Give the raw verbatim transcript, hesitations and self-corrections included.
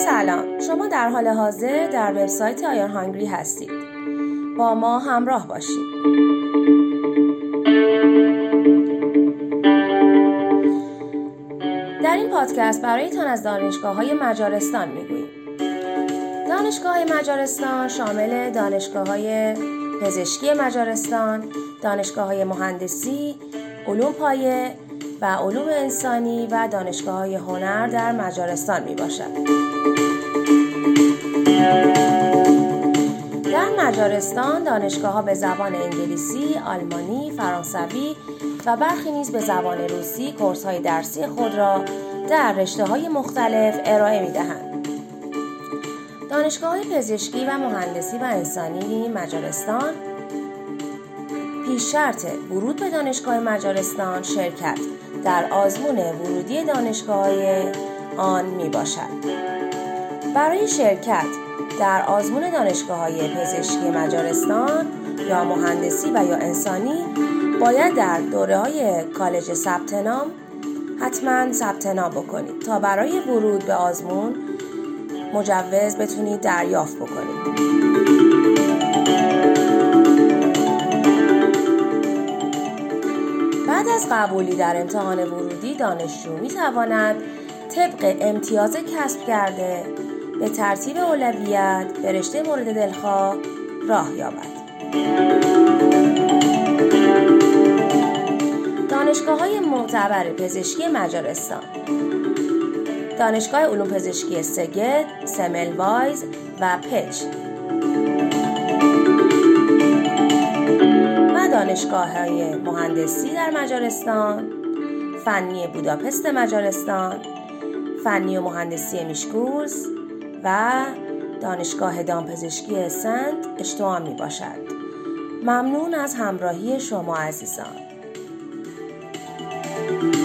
سلام، شما در حال حاضر در وبسایت آیان هانگری هستید. با ما همراه باشید. در این پادکست برایتان از دانشگاه‌های مجارستان میگوییم. دانشگاه‌های مجارستان شامل دانشگاه‌های پزشکی مجارستان، دانشگاه‌های مهندسی، علوم پایه و علوم انسانی و دانشگاه‌های هنر در مجارستان میباشد. در مجارستان دانشگاه‌ها به زبان انگلیسی، آلمانی، فرانسوی و برخی نیز به زبان روسی کورس‌های درسی خود را در رشته‌های مختلف ارائه می‌دهند. دانشگاه‌های پزشکی و مهندسی و انسانی مجارستان پیش شرط ورود به دانشگاه مجارستان شرکت در آزمون ورودی دانشگاه‌های آن میباشد. برای شرکت در آزمون دانشگاه‌های پزشکی مجارستان یا مهندسی و یا انسانی باید در دوره‌های کالج ثبت نام حتما ثبت نام بکنید تا برای ورود به آزمون مجوز بتونید دریافت بکنید. بعد از قبولی در امتحان ورودی دانشجو می‌تواند طبق امتیاز کسب کرده به ترتیب اولویت به رشته مورد دلخواه راه یابد. دانشگاه‌های معتبر پزشکی مجارستان: دانشگاه علوم پزشکی سگد، سملوایز و پچ و دانشگاه‌های مهندسی در مجارستان، فنی بوداپست مجارستان، فنی و مهندسی میشکورس و دانشگاه دامپزشکی سنت اشتوان می باشد. ممنون از همراهی شما عزیزان.